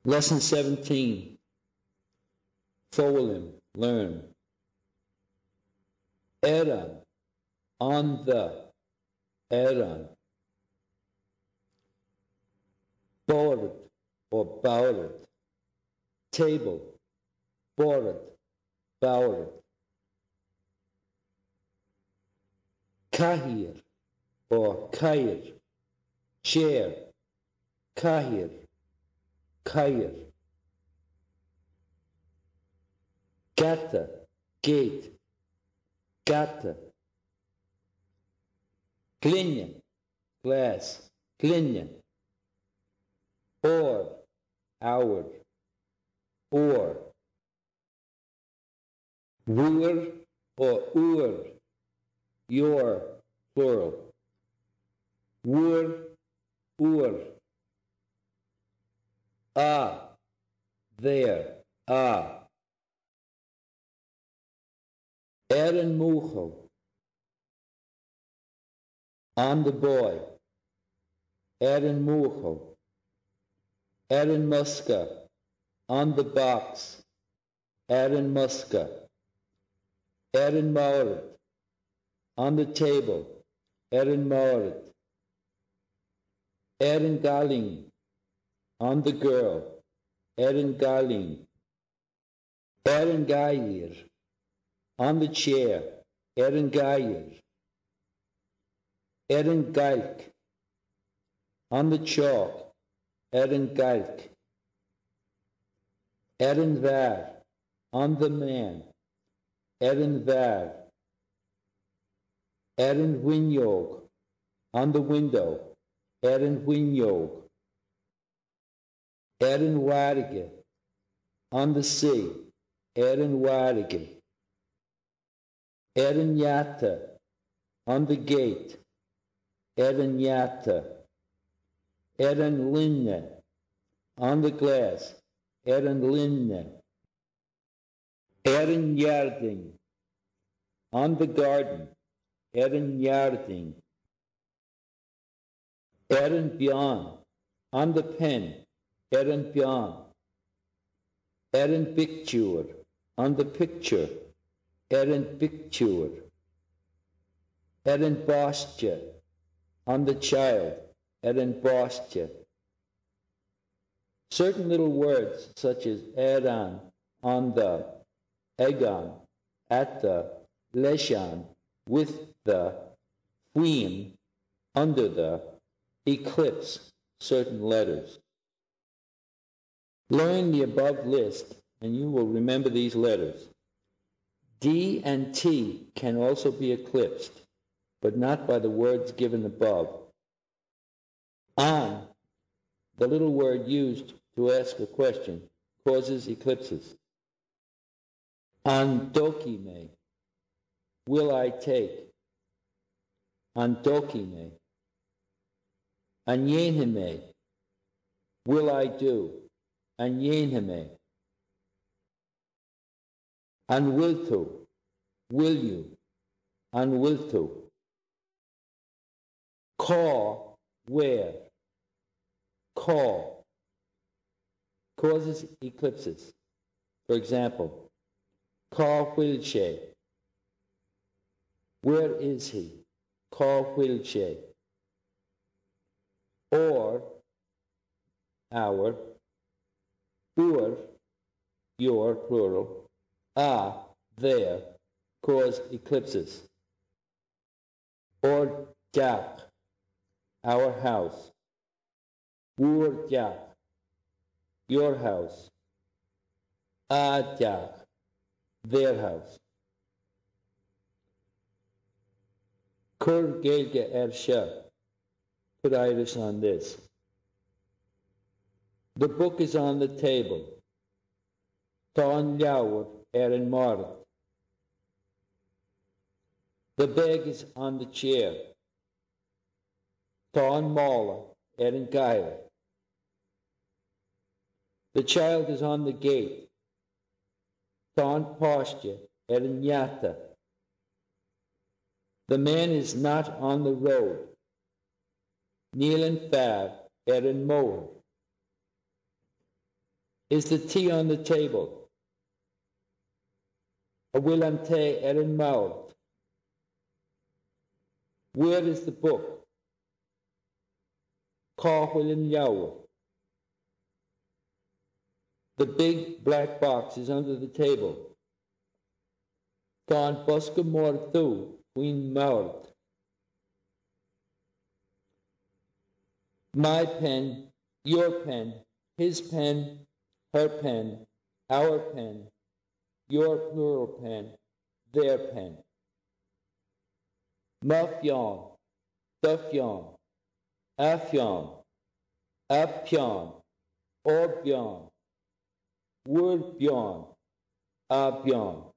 Lesson 17. Folim, learn. Eran, on the. Eran. Board or board. Table. Board. Board. Kahir or kair. Chair. Kahir. Kair. Gata. Gate. Gata. Glinian. Glass. Glinian. Or. Our. Or. Wur or ur. Your. Plural. Wur. Ur. There. Erin Mucho. On the boy. Erin Mucho. Erin Muska. On the box. Erin Muska. Erin Maurit. On the table. Erin Maurit. Erin Galing. On the girl. Erin Galing. Erin Gair. On the chair. Erin Gair. Erin Galk. On the chalk. Erin Galk. Erin Var. On the man. Erin Var. Erin Winyog. On the window. Erin Winyog. Erin Warige. On the sea. Erin Warige. Erin Yata. On the gate. Erin Yata. Erin Linne. On the glass. Erin Linne. Erin Yarding. On the garden. Erin Yarding. Erin Bjorn. On the pen. Erin Bjorn. Erin Picture. On the picture. Erin Picture. Erin Bostja. On the child. Erin Bostja. Certain little words such as Eran, on the, Egon, at the, Leshan, with the, Queen, under the, eclipse certain letters. Learn the above list and you will remember these letters. D and T can also be eclipsed, but not by the words given above. On, the little word used to ask a question, causes eclipses. Andokime, will I take? Andokime. Anyenhime, will I do? Anyenhime. Anwiltu, will you? Anwiltu. Call, where? Call, causes eclipses. For example, call Wilshe. Where is he? Call Wilshe. Or, our, ur, your, plural, there, cause eclipses. Or jak, our house. Ur jak, your house. Jak, their house. Kur gelge ersha. Put iris on this. The book is on the table. Ton Yawur Erin Mart. The bag is on the chair. Ton Mala Erin Gaia. The child is on the gate. Ton Posture Erin Yata. The man is not on the road. Neil and Fab Erin Mower. Is the tea on the table? A willante erin mouth. Where is the book? Carwilin Yow. The big black box is under the table. Don Bosca Morthu, Queen Mouth. My pen, your pen, his pen, her pen, our pen, your plural pen, their pen. Mufyon, Dufyon, Afyon, Apyon, Orbyon, Wordbyon, Abyon.